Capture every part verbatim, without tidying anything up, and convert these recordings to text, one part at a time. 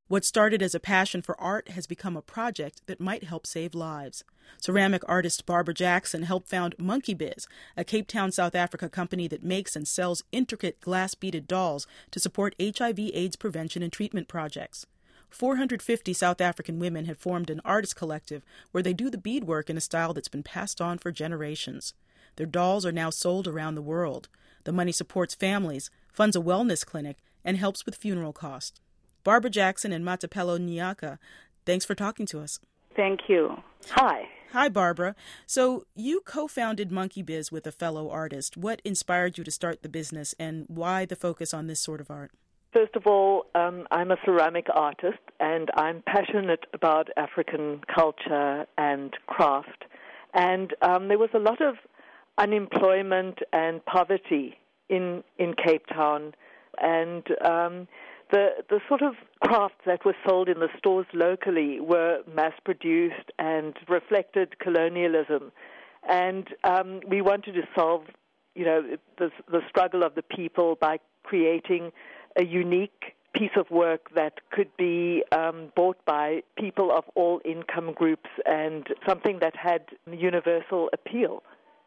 What started as a passion for art has become a project that might help save lives. Ceramic artist Barbara Jackson helped found Monkey Biz, a Cape Town, South Africa company that makes and sells intricate glass-beaded dolls to support H I V AIDS prevention and treatment projects. four hundred fifty South African women have formed an artist collective where they do the beadwork in a style that's been passed on for generations. Their dolls are now sold around the world. The money supports families, funds a wellness clinic, and helps with funeral costs. Barbara Jackson and Matapelo Nyaka, thanks for talking to us. Thank you. Hi. Hi, Barbara. So you co-founded Monkey Biz with a fellow artist. What inspired you to start the business, and why the focus on this sort of art? First of all, um, I'm a ceramic artist, and I'm passionate about African culture and craft. And um, there was a lot of unemployment and poverty in, in Cape Town, and um, the the sort of crafts that were sold in the stores locally were mass-produced and reflected colonialism. And um, we wanted to solve, you know, the, the struggle of the people by creating a unique piece of work that could be um, bought by people of all income groups and something that had universal appeal.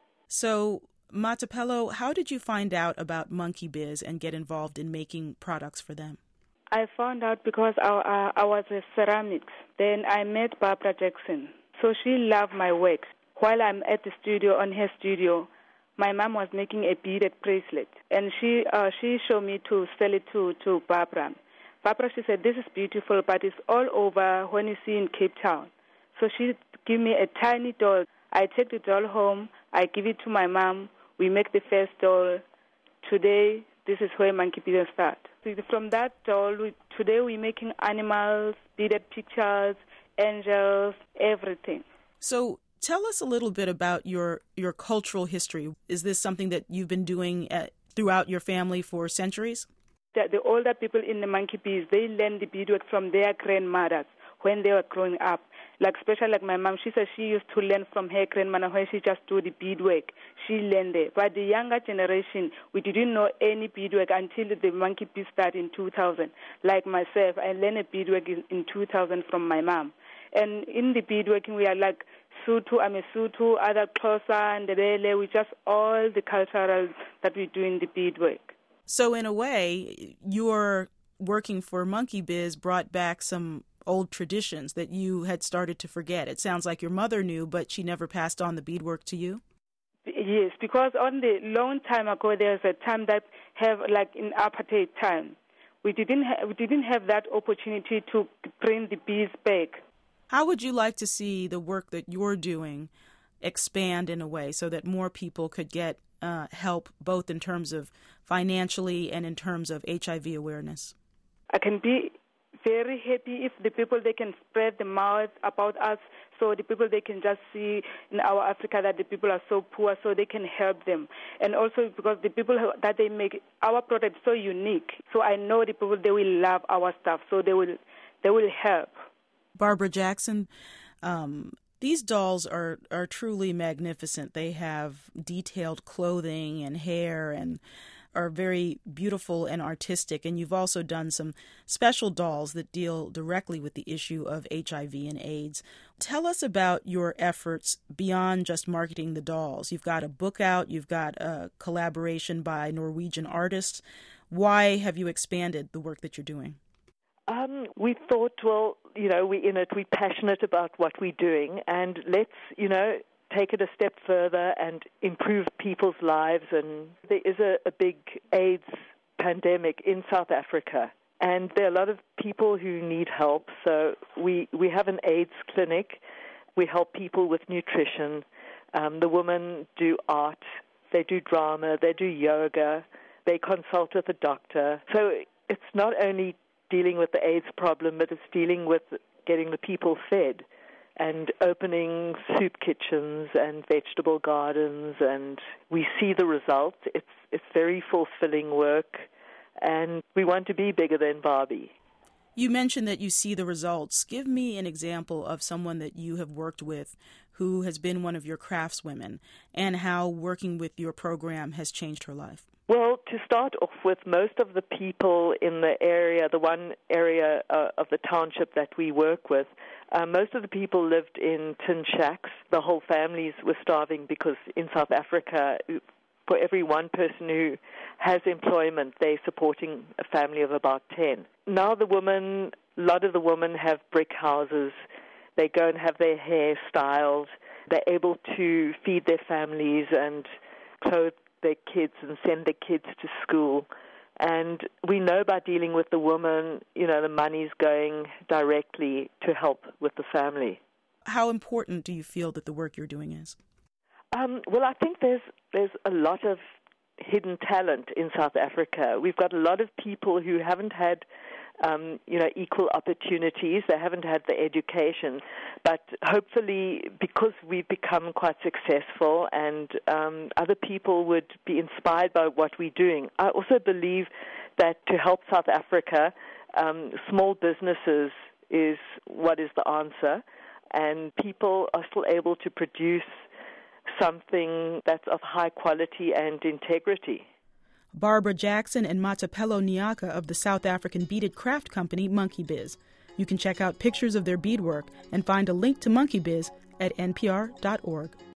So, Matapelo, how did you find out about Monkey Biz and get involved in making products for them? I found out because I, uh, I was a ceramics. Then I met Barbara Jackson. So she loved my work. While I'm at the studio, on her studio, my mom was making a beaded bracelet. And she uh, she showed me to sell it to, to Barbara. Barbara, she said, this is beautiful, but it's all over when you see in Cape Town. So she gave me a tiny doll. I take the doll home. I give it to my mom. We make the first doll. Today, this is where Monkey Biz starts. From that doll, we, today we're making animals, beaded pictures, angels, everything. So tell us a little bit about your, your cultural history. Is this something that you've been doing at, throughout your family for centuries? The, the older people in the Monkey Biz, they learned the beadwork from their grandmothers when they were growing up. Like, especially like my mom, she said she used to learn from her grandmother when she just do the beadwork. She learned it. But the younger generation, we didn't know any beadwork until the Monkey Biz started in two thousand. Like myself, I learned a beadwork in, in two thousand from my mom. And in the beadworking, we are like Sutu, I'm a Sutu, other Xhosa, and the Ndebele. We just all the cultural that we do in the beadwork. So in a way, your working for Monkey Biz brought back some old traditions that you had started to forget. It sounds like your mother knew, but she never passed on the beadwork to you? Yes, because on the long time ago, there was a time that have like in apartheid time, we didn't ha- we didn't have that opportunity to bring the beads back. How would you like to see the work that you're doing expand in a way so that more people could get uh, help, both in terms of financially and in terms of H I V awareness? I can be very happy if the people, they can spread the mouth about us, so the people, they can just see in our Africa that the people are so poor, so they can help them. And also because the people that they make our product so unique, so I know the people, they will love our stuff, so they will they will help. Barbara Jackson, um, these dolls are, are truly magnificent. They have detailed clothing and hair and are very beautiful and artistic, and you've also done some special dolls that deal directly with the issue of H I V and AIDS. Tell us about your efforts beyond just marketing the dolls. You've got a book out, you've got a collaboration by Norwegian artists. Why have you expanded the work that you're doing? Um, we thought, well, you know, we're in it, we're passionate about what we're doing, and let's, you know, take it a step further and improve people's lives. And there is a, a big AIDS pandemic in South Africa, and there are a lot of people who need help. So we, we have an AIDS clinic. We help people with nutrition. Um, the women do art. They do drama. They do yoga. They consult with a doctor. So it's not only dealing with the AIDS problem, but it's dealing with getting the people fed and opening soup kitchens and vegetable gardens, and we see the results. It's it's very fulfilling work, and we want to be bigger than Barbie. You mentioned that you see the results. Give me an example of someone that you have worked with who has been one of your craftswomen and how working with your program has changed her life. Well, to start off with, most of the people in the area, the one area uh, of the township that we work with, uh, most of the people lived in tin shacks. The whole families were starving because in South Africa, for every one person who has employment, they're supporting a family of about ten. Now the women, a lot of the women have brick houses. They go and have their hair styled. They're able to feed their families and clothe their kids and send their kids to school. And we know by dealing with the woman, you know, the money's going directly to help with the family. How important do you feel that the work you're doing is? Um, well, I think there's there's a lot of hidden talent in South Africa. We've got a lot of people who haven't had Um, you know, equal opportunities. They haven't had the education. But hopefully, because we've become quite successful and um, other people would be inspired by what we're doing. I also believe that to help South Africa, um, small businesses is what is the answer. And people are still able to produce something that's of high quality and integrity. Barbara Jackson and Matapelo Nyaka of the South African beaded craft company Monkey Biz. You can check out pictures of their beadwork and find a link to Monkey Biz at N P R dot org.